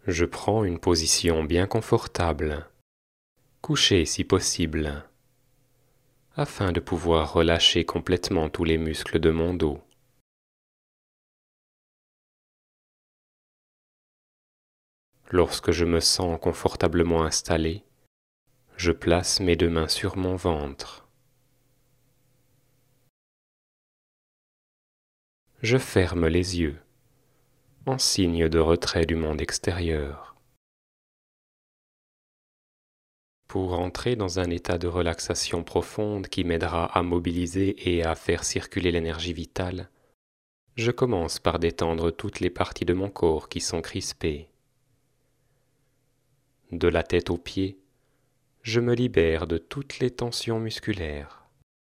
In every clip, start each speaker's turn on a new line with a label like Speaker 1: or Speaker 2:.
Speaker 1: Je prends une position bien confortable, couché si possible, afin de pouvoir relâcher complètement tous les muscles de mon dos. Lorsque je me sens confortablement installé, je place mes deux mains sur mon ventre. Je ferme les yeux, en signe de retrait du monde extérieur. Pour entrer dans un état de relaxation profonde qui m'aidera à mobiliser et à faire circuler l'énergie vitale, je commence par détendre toutes les parties de mon corps qui sont crispées. De la tête aux pieds, je me libère de toutes les tensions musculaires.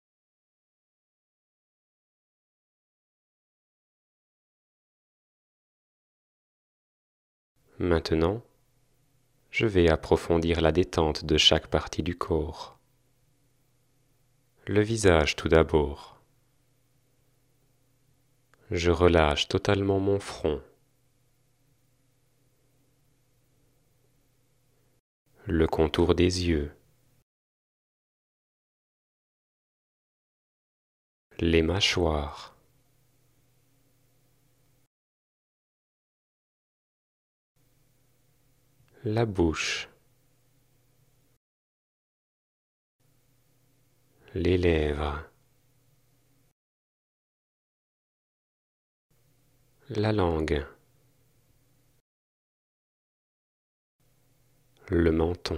Speaker 1: Maintenant, je vais approfondir la détente de chaque partie du corps. Le visage tout d'abord. Je relâche totalement mon front. Le contour des yeux. Les mâchoires. La bouche. Les lèvres. La langue. Le menton.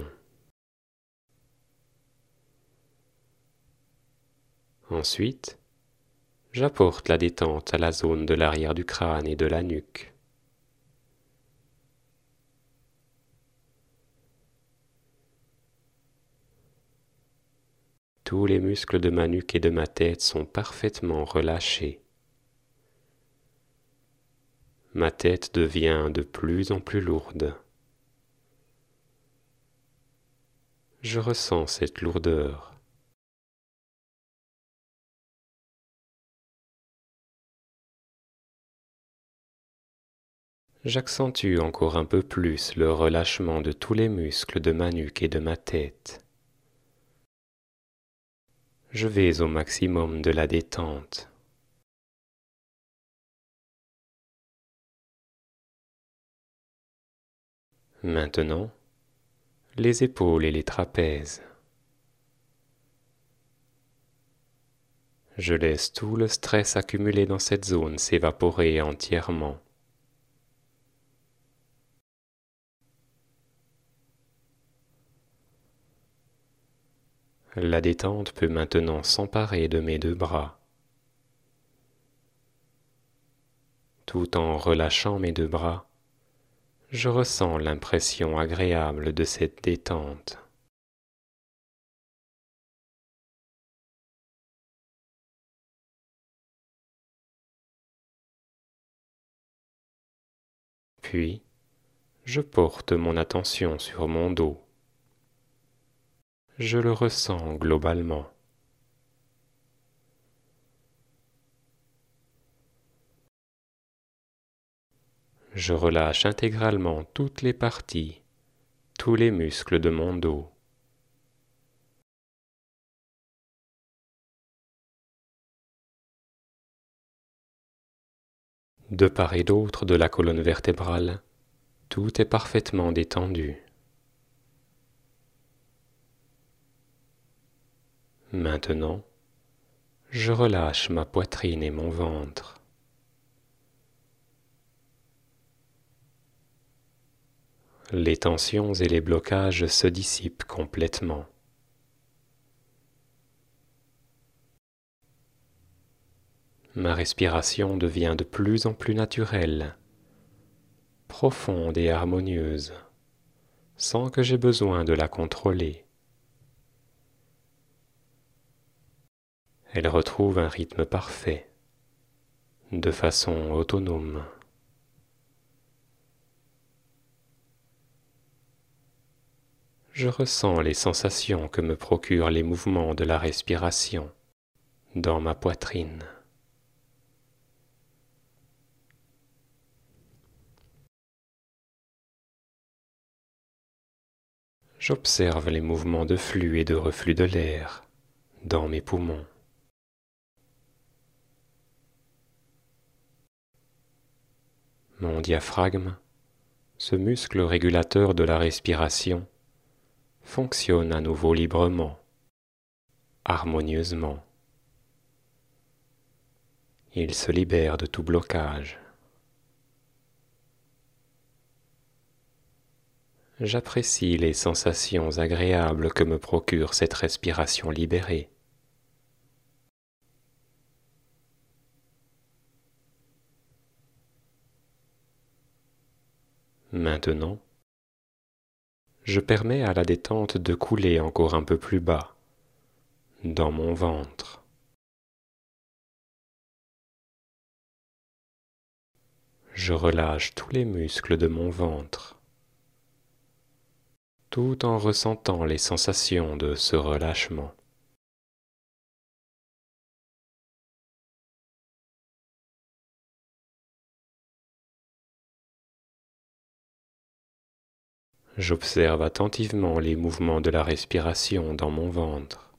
Speaker 1: Ensuite, j'apporte la détente à la zone de l'arrière du crâne et de la nuque. Tous les muscles de ma nuque et de ma tête sont parfaitement relâchés. Ma tête devient de plus en plus lourde. Je ressens cette lourdeur. J'accentue encore un peu plus le relâchement de tous les muscles de ma nuque et de ma tête. Je vais au maximum de la détente. Maintenant, les épaules et les trapèzes. Je laisse tout le stress accumulé dans cette zone s'évaporer entièrement. La détente peut maintenant s'emparer de mes deux bras. Tout en relâchant mes deux bras, je ressens l'impression agréable de cette détente. Puis, je porte mon attention sur mon dos. Je le ressens globalement. Je relâche intégralement toutes les parties, tous les muscles de mon dos. De part et d'autre de la colonne vertébrale, tout est parfaitement détendu. Maintenant, je relâche ma poitrine et mon ventre. Les tensions et les blocages se dissipent complètement. Ma respiration devient de plus en plus naturelle, profonde et harmonieuse, sans que j'aie besoin de la contrôler. Elle retrouve un rythme parfait, de façon autonome. Je ressens les sensations que me procurent les mouvements de la respiration dans ma poitrine. J'observe les mouvements de flux et de reflux de l'air dans mes poumons. Mon diaphragme, ce muscle régulateur de la respiration, fonctionne à nouveau librement, harmonieusement. Il se libère de tout blocage. J'apprécie les sensations agréables que me procure cette respiration libérée. Maintenant, je permets à la détente de couler encore un peu plus bas, dans mon ventre. Je relâche tous les muscles de mon ventre, tout en ressentant les sensations de ce relâchement. J'observe attentivement les mouvements de la respiration dans mon ventre.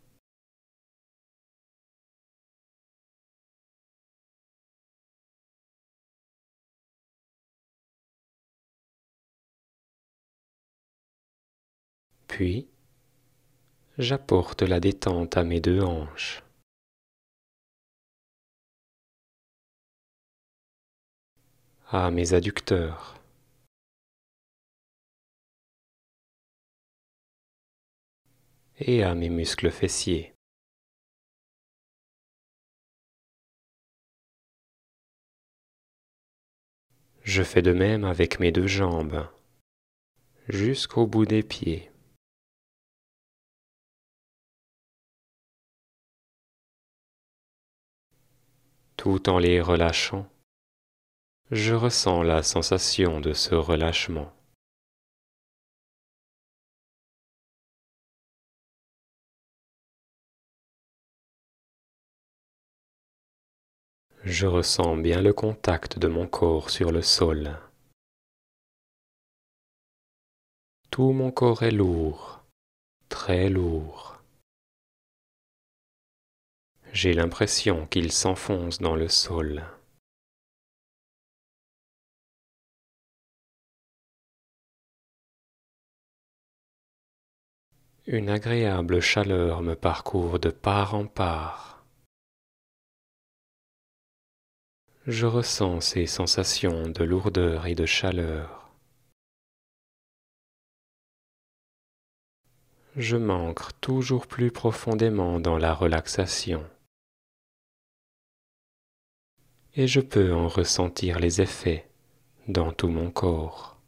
Speaker 1: Puis, j'apporte la détente à mes deux hanches, à mes adducteurs, et à mes muscles fessiers. Je fais de même avec mes deux jambes, jusqu'au bout des pieds. Tout en les relâchant, je ressens la sensation de ce relâchement. Je ressens bien le contact de mon corps sur le sol. Tout mon corps est lourd, très lourd. J'ai l'impression qu'il s'enfonce dans le sol. Une agréable chaleur me parcourt de part en part. Je ressens ces sensations de lourdeur et de chaleur. Je m'ancre toujours plus profondément dans la relaxation. Et je peux en ressentir les effets dans tout mon corps.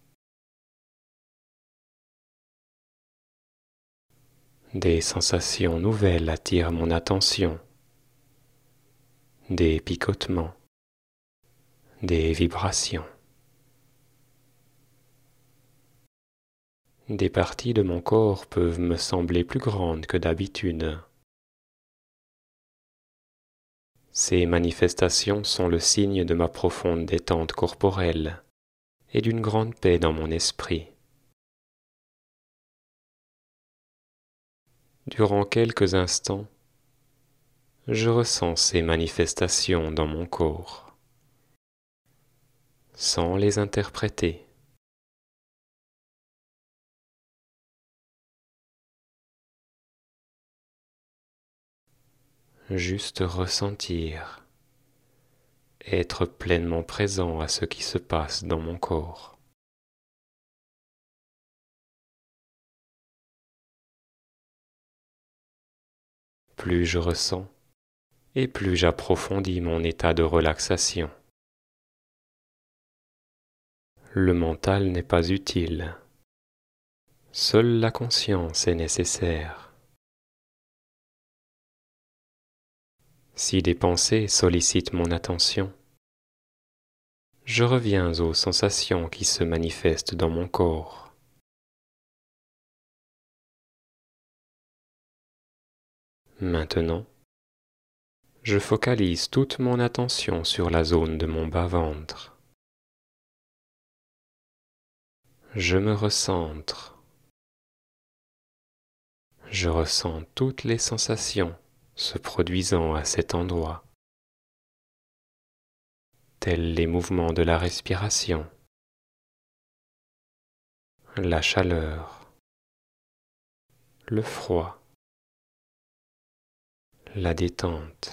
Speaker 1: Des sensations nouvelles attirent mon attention. Des picotements, des vibrations. Des parties de mon corps peuvent me sembler plus grandes que d'habitude. Ces manifestations sont le signe de ma profonde détente corporelle et d'une grande paix dans mon esprit. Durant quelques instants, je ressens ces manifestations dans mon corps, sans les interpréter. Juste ressentir, être pleinement présent à ce qui se passe dans mon corps. Plus je ressens, et plus j'approfondis mon état de relaxation. Le mental n'est pas utile. Seule la conscience est nécessaire. Si des pensées sollicitent mon attention, je reviens aux sensations qui se manifestent dans mon corps. Maintenant, je focalise toute mon attention sur la zone de mon bas-ventre. Je me recentre. Je ressens toutes les sensations se produisant à cet endroit, tels les mouvements de la respiration, la chaleur, le froid, la détente.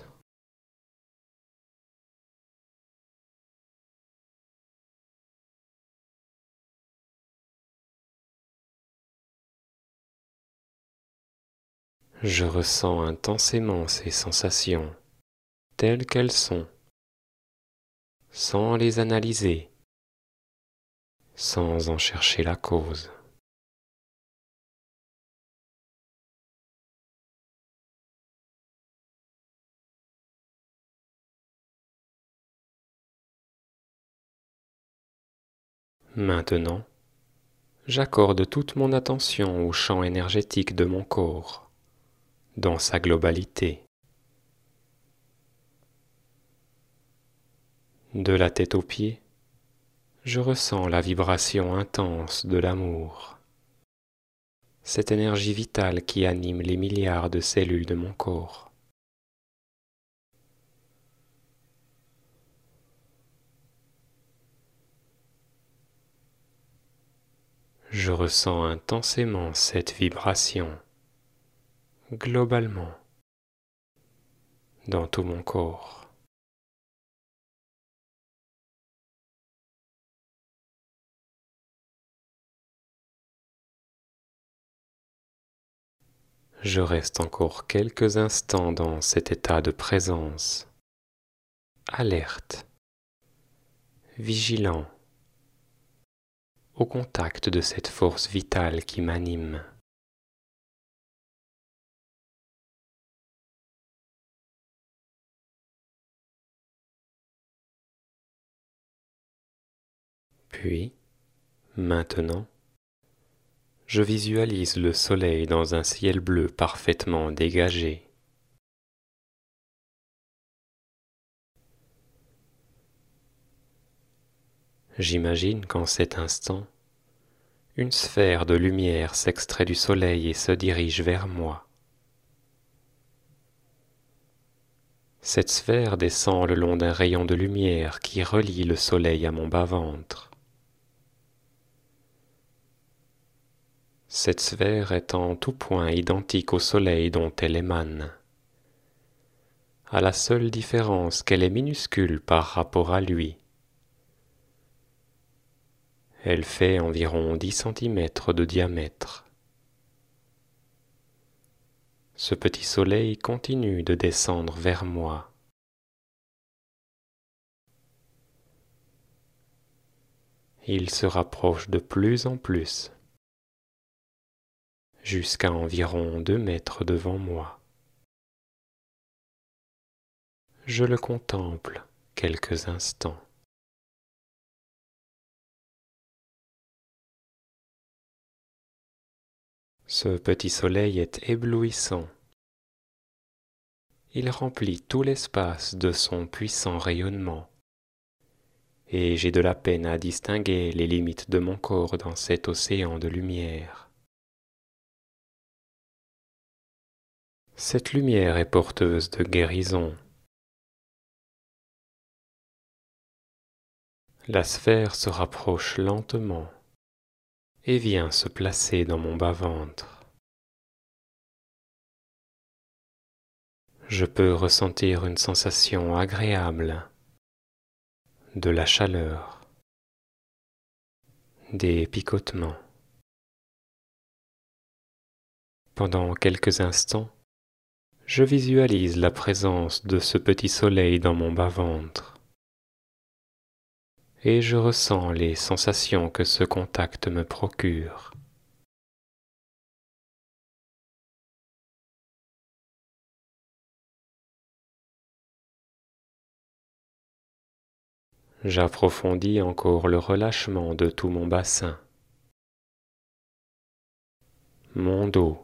Speaker 1: Je ressens intensément ces sensations telles qu'elles sont, sans les analyser, sans en chercher la cause. Maintenant, j'accorde toute mon attention au champ énergétique de mon corps, dans sa globalité. De la tête aux pieds, je ressens la vibration intense de l'amour, cette énergie vitale qui anime les milliards de cellules de mon corps. Je ressens intensément cette vibration, globalement, dans tout mon corps. Je reste encore quelques instants dans cet état de présence, alerte, vigilant, au contact de cette force vitale qui m'anime. Puis, maintenant, je visualise le soleil dans un ciel bleu parfaitement dégagé. J'imagine qu'en cet instant, une sphère de lumière s'extrait du soleil et se dirige vers moi. Cette sphère descend le long d'un rayon de lumière qui relie le soleil à mon bas-ventre. Cette sphère est en tout point identique au soleil dont elle émane, à la seule différence qu'elle est minuscule par rapport à lui. Elle fait environ 10 cm de diamètre. Ce petit soleil continue de descendre vers moi. Il se rapproche de plus en plus, jusqu'à environ 2 mètres devant moi. Je le contemple quelques instants. Ce petit soleil est éblouissant. Il remplit tout l'espace de son puissant rayonnement, et j'ai de la peine à distinguer les limites de mon corps dans cet océan de lumière. Cette lumière est porteuse de guérison. La sphère se rapproche lentement et vient se placer dans mon bas-ventre. Je peux ressentir une sensation agréable, de la chaleur, des picotements. Pendant quelques instants, je visualise la présence de ce petit soleil dans mon bas-ventre et je ressens les sensations que ce contact me procure. J'approfondis encore le relâchement de tout mon bassin, mon dos,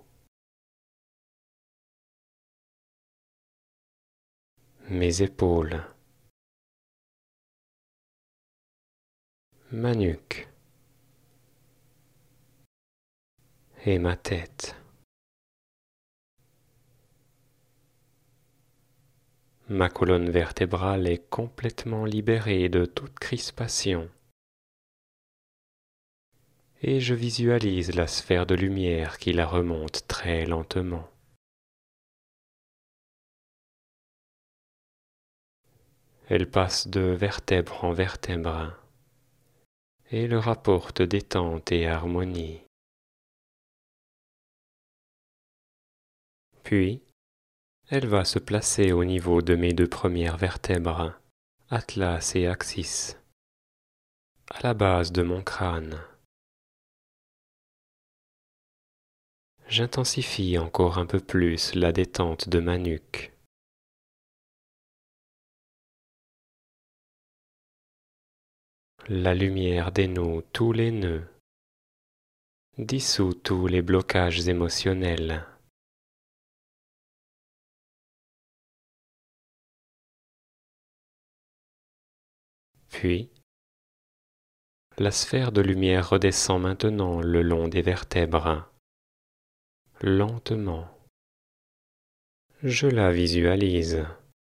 Speaker 1: mes épaules, ma nuque et ma tête. Ma colonne vertébrale est complètement libérée de toute crispation. Et je visualise la sphère de lumière qui la remonte très lentement. Elle passe de vertèbre en vertèbre et leur apporte détente et harmonie. Puis, elle va se placer au niveau de mes deux premières vertèbres, atlas et axis, à la base de mon crâne. J'intensifie encore un peu plus la détente de ma nuque. La lumière dénoue tous les nœuds, dissout tous les blocages émotionnels. Puis, la sphère de lumière redescend maintenant le long des vertèbres, lentement. Je la visualise.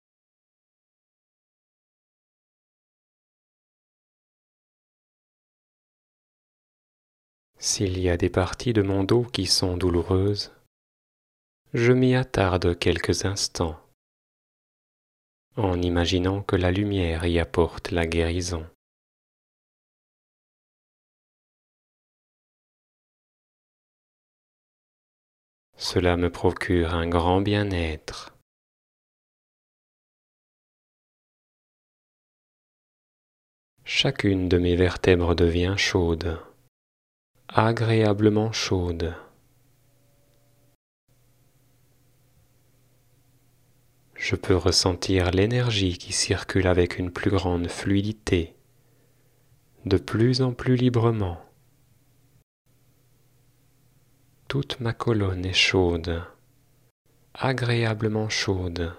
Speaker 1: S'il y a des parties de mon dos qui sont douloureuses, je m'y attarde quelques instants, en imaginant que la lumière y apporte la guérison. Cela me procure un grand bien-être. Chacune de mes vertèbres devient chaude, agréablement chaude. Je peux ressentir l'énergie qui circule avec une plus grande fluidité, de plus en plus librement. Toute ma colonne est chaude, agréablement chaude.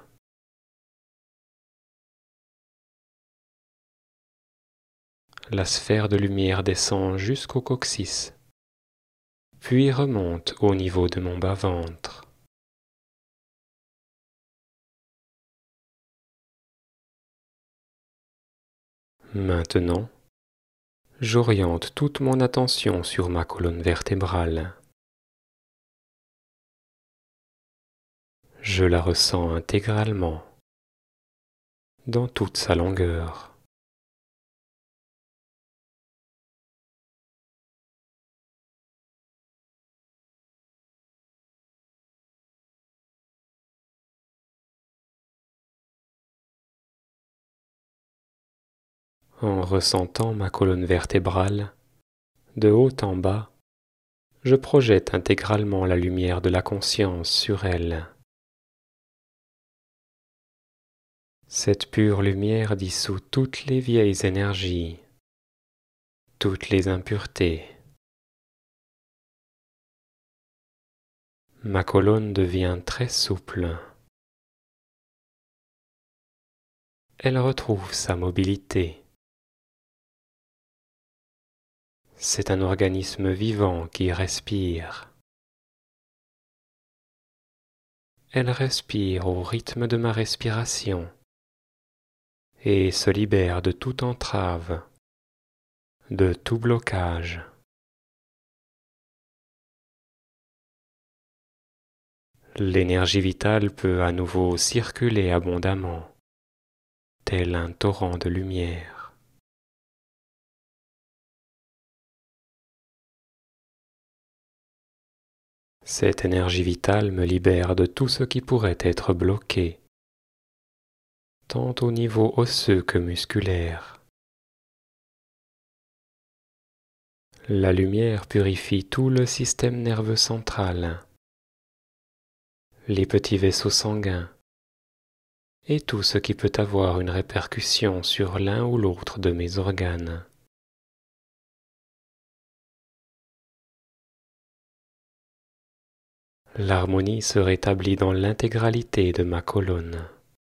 Speaker 1: La sphère de lumière descend jusqu'au coccyx, puis remonte au niveau de mon bas-ventre. Maintenant, j'oriente toute mon attention sur ma colonne vertébrale. Je la ressens intégralement, dans toute sa longueur. En ressentant ma colonne vertébrale, de haut en bas, je projette intégralement la lumière de la conscience sur elle. Cette pure lumière dissout toutes les vieilles énergies, toutes les impuretés. Ma colonne devient très souple. Elle retrouve sa mobilité. C'est un organisme vivant qui respire. Elle respire au rythme de ma respiration et se libère de toute entrave, de tout blocage. L'énergie vitale peut à nouveau circuler abondamment, tel un torrent de lumière. Cette énergie vitale me libère de tout ce qui pourrait être bloqué, tant au niveau osseux que musculaire. La lumière purifie tout le système nerveux central, les petits vaisseaux sanguins, et tout ce qui peut avoir une répercussion sur l'un ou l'autre de mes organes. L'harmonie se rétablit dans l'intégralité de ma colonne.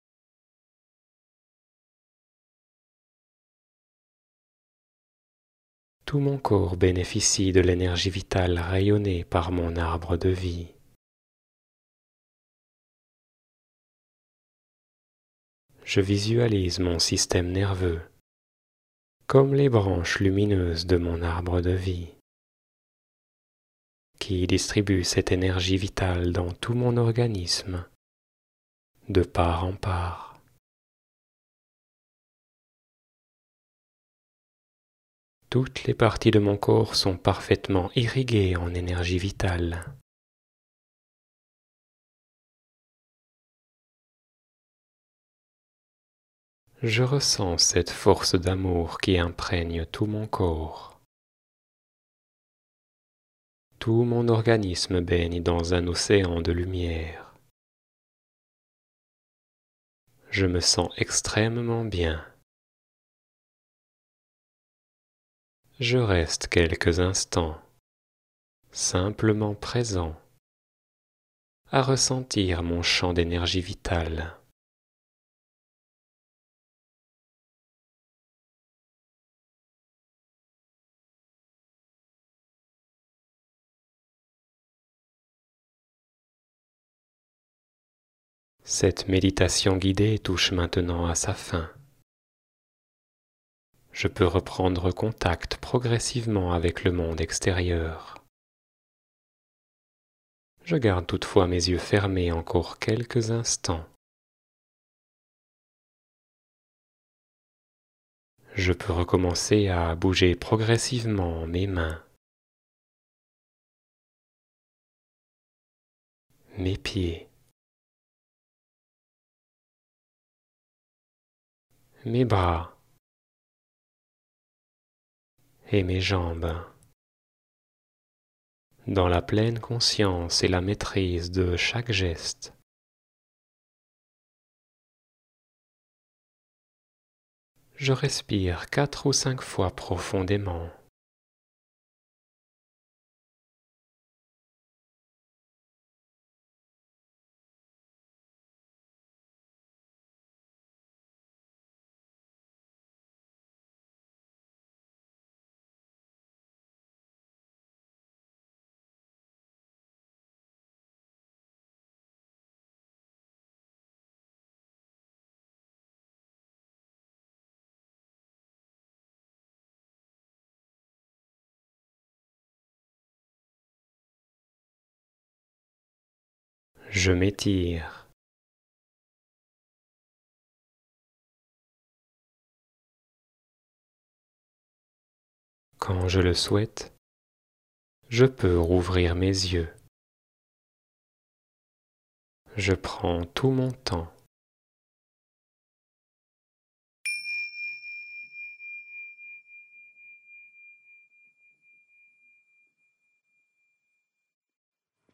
Speaker 1: Tout mon corps bénéficie de l'énergie vitale rayonnée par mon arbre de vie. Je visualise mon système nerveux comme les branches lumineuses de mon arbre de vie, qui distribue cette énergie vitale dans tout mon organisme, de part en part. Toutes les parties de mon corps sont parfaitement irriguées en énergie vitale. Je ressens cette force d'amour qui imprègne tout mon corps. Tout mon organisme baigne dans un océan de lumière. Je me sens extrêmement bien. Je reste quelques instants, simplement présent, à ressentir mon champ d'énergie vitale. Cette méditation guidée touche maintenant à sa fin. Je peux reprendre contact progressivement avec le monde extérieur. Je garde toutefois mes yeux fermés encore quelques instants. Je peux recommencer à bouger progressivement mes mains, mes pieds, mes bras et mes jambes, dans la pleine conscience et la maîtrise de chaque geste. Je respire 4 ou 5 fois profondément. Je m'étire. Quand je le souhaite, je peux rouvrir mes yeux. Je prends tout mon temps.